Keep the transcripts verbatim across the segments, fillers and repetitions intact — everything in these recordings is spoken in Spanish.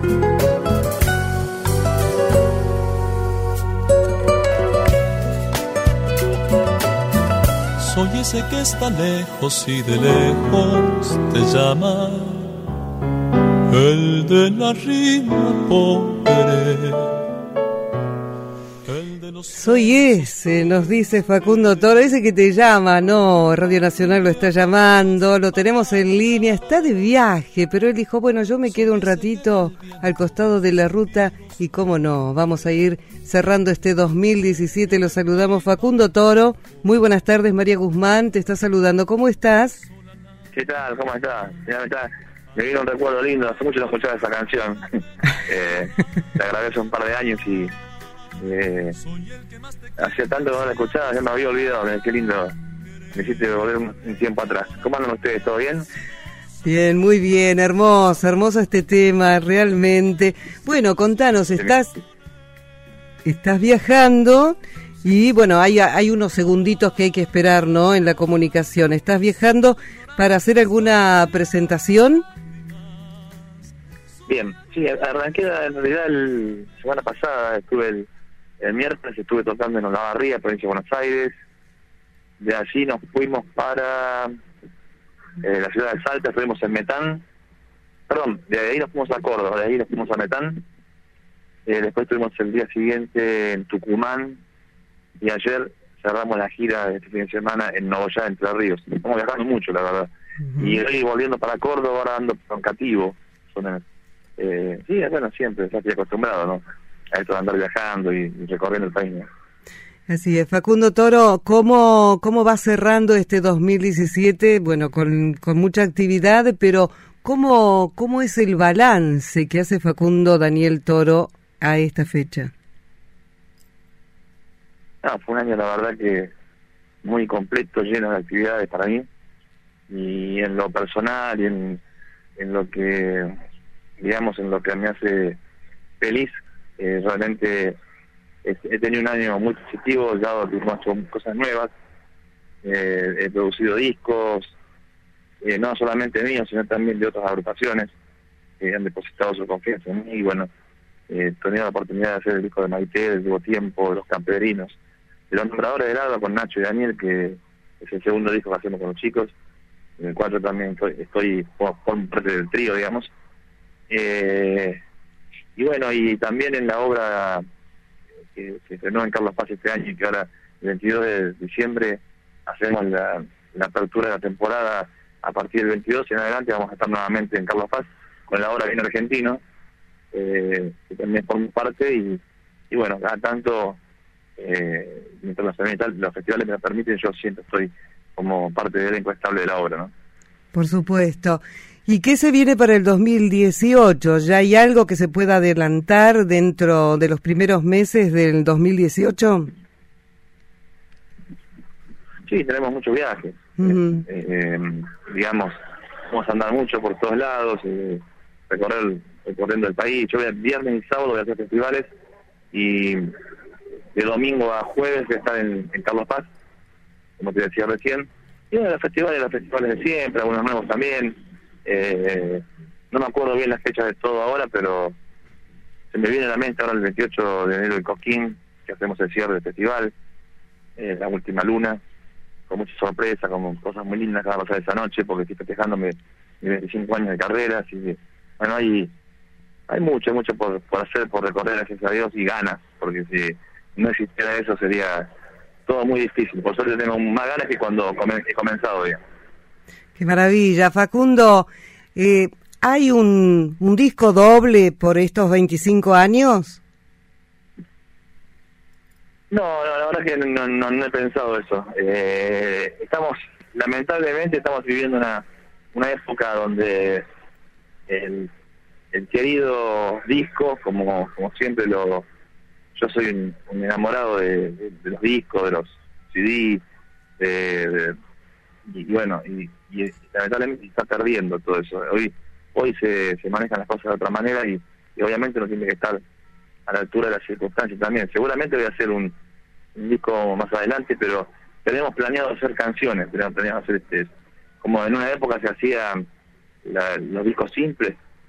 Soy ese que está lejos y de lejos te llama, el de la rima pobre. Soy ese, nos dice Facundo Toro, ese que te llama, no, Radio Nacional lo está llamando, lo tenemos en línea, está de viaje, pero él dijo, bueno, yo me quedo un ratito al costado de la ruta y cómo no, vamos a ir cerrando este dos mil diecisiete, lo saludamos Facundo Toro, muy buenas tardes, María Guzmán, te está saludando, ¿cómo estás? ¿Qué tal? ¿Cómo estás? Ya me, está, me vino un recuerdo lindo, hace mucho no escuchaba esa canción, eh, te agradezco un par de años y Eh, hacía tanto que no la escuchaba, ya me había olvidado, qué lindo, me hiciste volver un, un tiempo atrás. ¿Cómo andan ustedes? ¿Todo bien? Bien, muy bien, hermoso, hermoso este tema, realmente. Bueno, contanos, estás estás viajando y bueno, hay, hay unos segunditos que hay que esperar, ¿no?, en la comunicación. ¿Estás viajando para hacer alguna presentación? Bien, sí, arranqué en realidad la semana pasada, estuve el El miércoles estuve tocando en Olavarría, provincia de Buenos Aires. De allí nos fuimos para eh, la ciudad de Salta, estuvimos en Metán. Perdón, de ahí nos fuimos a Córdoba, de ahí nos fuimos a Metán. Eh, después estuvimos el día siguiente en Tucumán. Y ayer cerramos la gira de este fin de semana en Nogoyá, Entre Ríos. Estamos viajando mucho, la verdad. Uh-huh. Y hoy volviendo para Córdoba, ahora ando roncativo. Eh, sí, bueno, siempre, ya estoy acostumbrado, ¿no?, a esto de andar viajando y, y recorriendo el país, ¿no? Así es. Facundo Toro, ¿cómo, cómo va cerrando este dos mil diecisiete? Bueno, con, con mucha actividad, pero ¿cómo, cómo es el balance que hace Facundo Daniel Toro a esta fecha? No, fue un año, la verdad, que muy completo, lleno de actividades para mí, y en lo personal y en, en lo que, digamos, en lo que me hace feliz. Eh, realmente he, he tenido un año muy positivo, ya hemos hecho cosas nuevas, eh, he producido discos, eh, no solamente míos, sino también de otras agrupaciones que han depositado su confianza en mí, y bueno, eh, he tenido la oportunidad de hacer el disco de Maite, del Nuevo Tiempo, de Los Camperinos, de Los Nombradores del Alba con Nacho y Daniel, que es el segundo disco que hacemos con los chicos, en el cual yo también estoy, estoy por, por parte del trío, digamos. Eh, Y bueno, y también en la obra que se estrenó en Carlos Paz este año y que ahora el veintidós de diciembre hacemos la, la apertura de la temporada a partir del veintidós y en adelante vamos a estar nuevamente en Carlos Paz con la obra Vino Argentino, eh, que también forma parte y, y bueno, cada tanto eh, mientras los, los festivales me lo permiten, yo siempre estoy como parte del elenco estable de la obra, ¿no? Por supuesto. ¿Y qué se viene para el dos mil dieciocho? ¿Ya hay algo que se pueda adelantar dentro de los primeros meses del dos mil dieciocho? Sí, tenemos muchos viajes. Uh-huh. eh, eh, digamos, vamos a andar mucho por todos lados, eh, recorrer recorriendo el país. Yo voy a, viernes y sábado voy a hacer festivales y de domingo a jueves voy a estar en, en Carlos Paz, como te decía recién. Y bueno, los festivales, los festivales de siempre, algunos nuevos también. Eh, no me acuerdo bien las fechas de todo ahora, pero se me viene a la mente ahora el veintiocho de enero el Cosquín, que hacemos el cierre del festival, eh, la última luna, con mucha sorpresa, con cosas muy lindas que van a pasar esa noche, porque estoy festejando mi, mi veinticinco años de carrera, así que, bueno, hay, hay mucho, mucho por, por hacer, por recorrer, gracias a Dios, y ganas, porque si no existiera eso sería todo muy difícil. Por suerte tengo más ganas que cuando he comenzado, digamos. Qué maravilla, Facundo. Eh, ¿Hay un, un disco doble por estos veinticinco años? No, no, la verdad es que no, no, no he pensado eso. Eh, estamos, lamentablemente, estamos viviendo una una época donde el, el querido disco, como como siempre lo, yo soy un, un enamorado de, de, de los discos, de los C D, de, de y bueno, y, y lamentablemente se está perdiendo todo eso. Hoy hoy se, se manejan las cosas de otra manera y, y obviamente uno tiene que estar a la altura de las circunstancias también. Seguramente voy a hacer un, un disco más adelante, pero tenemos planeado hacer canciones, tenemos planeado hacer este, como en una época se hacía la, los discos simples,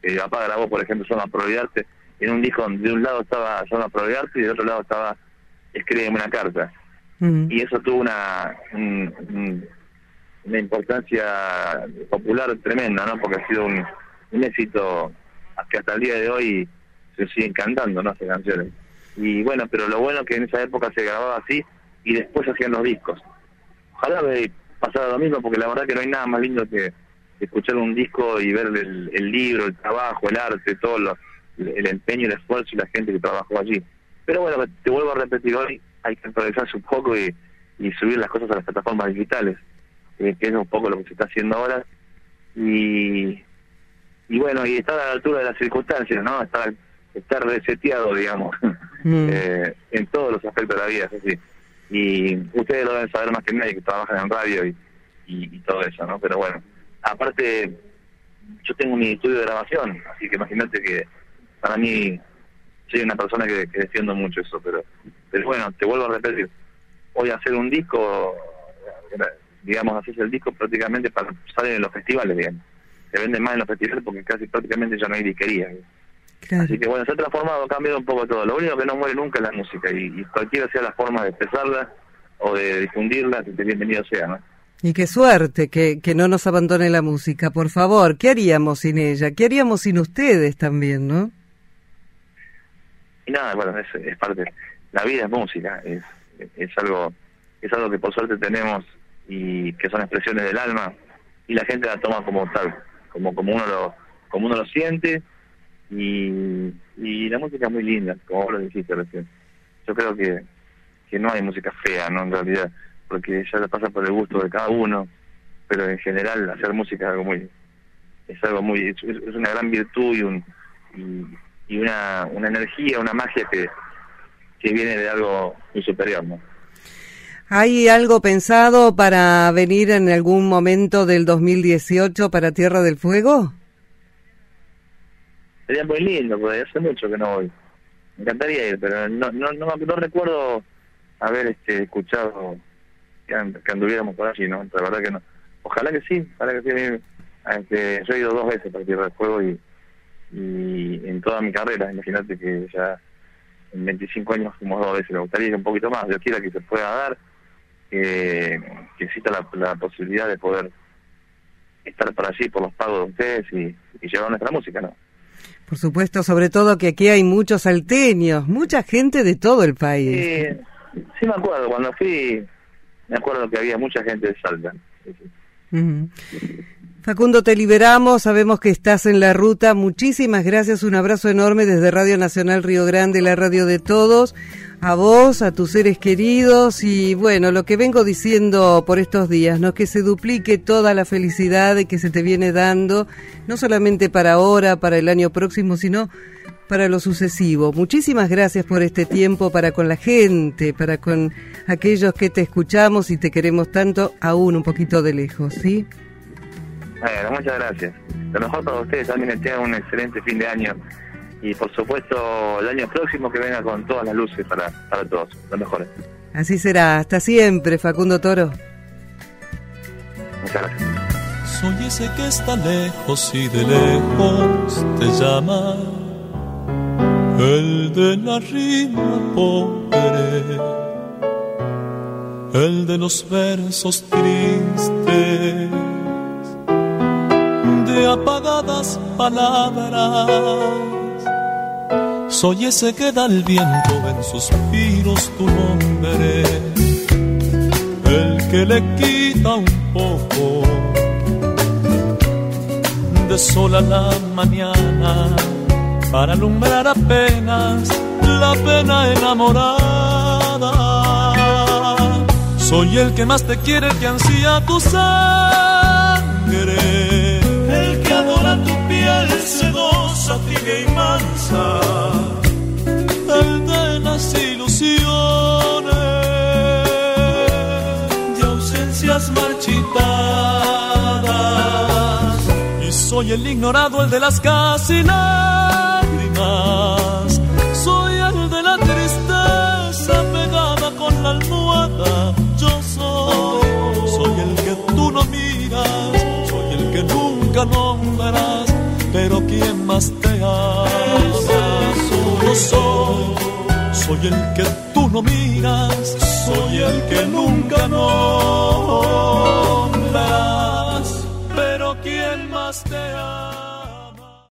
que mi papá grabó, por ejemplo, Llama a Proveerte, en un disco de un lado estaba Llama a Proveerte y del otro lado estaba Escríbeme una carta. Uh-huh. Y eso tuvo una, un, un, una importancia popular tremenda, ¿no? Porque ha sido un, un éxito que hasta el día de hoy se siguen cantando, ¿no? Esas canciones. Y bueno, pero lo bueno es que en esa época se grababa así y después hacían los discos. Ojalá me pasara lo mismo, porque la verdad que no hay nada más lindo que escuchar un disco y ver el, el libro, el trabajo, el arte, todo lo, el empeño, el esfuerzo y la gente que trabajó allí. Pero bueno, te vuelvo a repetir, hoy hay que actualizarse un poco y, y subir las cosas a las plataformas digitales, eh, que es un poco lo que se está haciendo ahora. Y, y bueno, y estar a la altura de las circunstancias, ¿no? Estar, estar reseteado, digamos, mm. eh, en todos los aspectos de la vida, es así. Y ustedes lo deben saber más que nadie, que trabajan en radio y, y, y todo eso, ¿no? Pero bueno, aparte, yo tengo mi estudio de grabación, así que imagínate que para mí soy una persona que, que defiendo mucho eso, pero, pero bueno, te vuelvo a repetir, hoy hacer un disco, digamos, haces el disco prácticamente para salir en los festivales, digamos. Se vende más en los festivales porque casi prácticamente ya no hay disquería. Claro. Así que bueno, se ha transformado, ha cambiado un poco todo. Lo único que no muere nunca es la música, y, y cualquiera sea la forma de expresarla o de difundirla, que bienvenido sea, ¿no? Y qué suerte que, que no nos abandone la música, por favor. ¿Qué haríamos sin ella? ¿Qué haríamos sin ustedes también, no? Y nada, bueno, es, es parte. La vida es música, es, es algo es algo que por suerte tenemos y que son expresiones del alma, y la gente la toma como tal, como como uno lo como uno lo siente. Y, y la música es muy linda, como vos lo dijiste recién. Yo creo que, que no hay música fea, ¿no? En realidad, porque ya pasa por el gusto de cada uno, pero en general hacer música es algo muy, es algo muy, es, es una gran virtud y un y, y una, una energía, una magia que, que viene de algo muy superior, ¿no? ¿Hay algo pensado para venir en algún momento del dos mil dieciocho para Tierra del Fuego? Sería muy lindo, porque hace mucho que no voy. Me encantaría ir, pero no no no, no recuerdo haber este escuchado que, and, que anduviéramos por allí, ¿no? La verdad que no. Ojalá que sí, ojalá que sí. Este, yo he ido dos veces para Tierra del Fuego y, y en toda mi carrera, imagínate que ya en veinticinco años fuimos dos veces. Me gustaría ir un poquito más, Dios quiera que se pueda dar, que, que exista la, la posibilidad de poder estar por allí por los pagos de ustedes y, y llevar nuestra música, ¿no? Por supuesto, sobre todo que aquí hay muchos salteños, mucha gente de todo el país. Sí, sí me acuerdo, cuando fui, me acuerdo que había mucha gente de Salta. Sí, sí. Uh-huh. Facundo, te liberamos, sabemos que estás en la ruta, muchísimas gracias, un abrazo enorme desde Radio Nacional Río Grande, la radio de todos, a vos, a tus seres queridos, y bueno, lo que vengo diciendo por estos días, ¿no? Que se duplique toda la felicidad que se te viene dando, no solamente para ahora, para el año próximo, sino para lo sucesivo. Muchísimas gracias por este tiempo para con la gente, para con aquellos que te escuchamos y te queremos tanto, aún un poquito de lejos, ¿sí? Bueno, muchas gracias. Lo mejor para ustedes también, que tengan un excelente fin de año. Y por supuesto, el año próximo que venga con todas las luces para, para todos. Lo mejor. Así será. Hasta siempre, Facundo Toro. Muchas gracias. Soy ese que está lejos y de lejos te llama. El de la rima pobre. El de los versos tristes. De apagadas palabras, soy ese que da el viento en suspiros tu nombre, el que le quita un poco de sol a la mañana para alumbrar apenas la pena enamorada. Soy el que más te quiere, que ansía tu sangre, el que adora tu piel sedosa, tibia y mansa, el de las ilusiones, de ausencias marchitadas. Y soy el ignorado, el de las casi lágrimas. Soy el de la tristeza pegada con la almohada. Yo soy, soy el que tú no miras, que nunca nombras, pero ¿quién más más te ama. Yo soy, soy el que tú no miras, soy el que nunca nombras, pero ¿quién más te ama?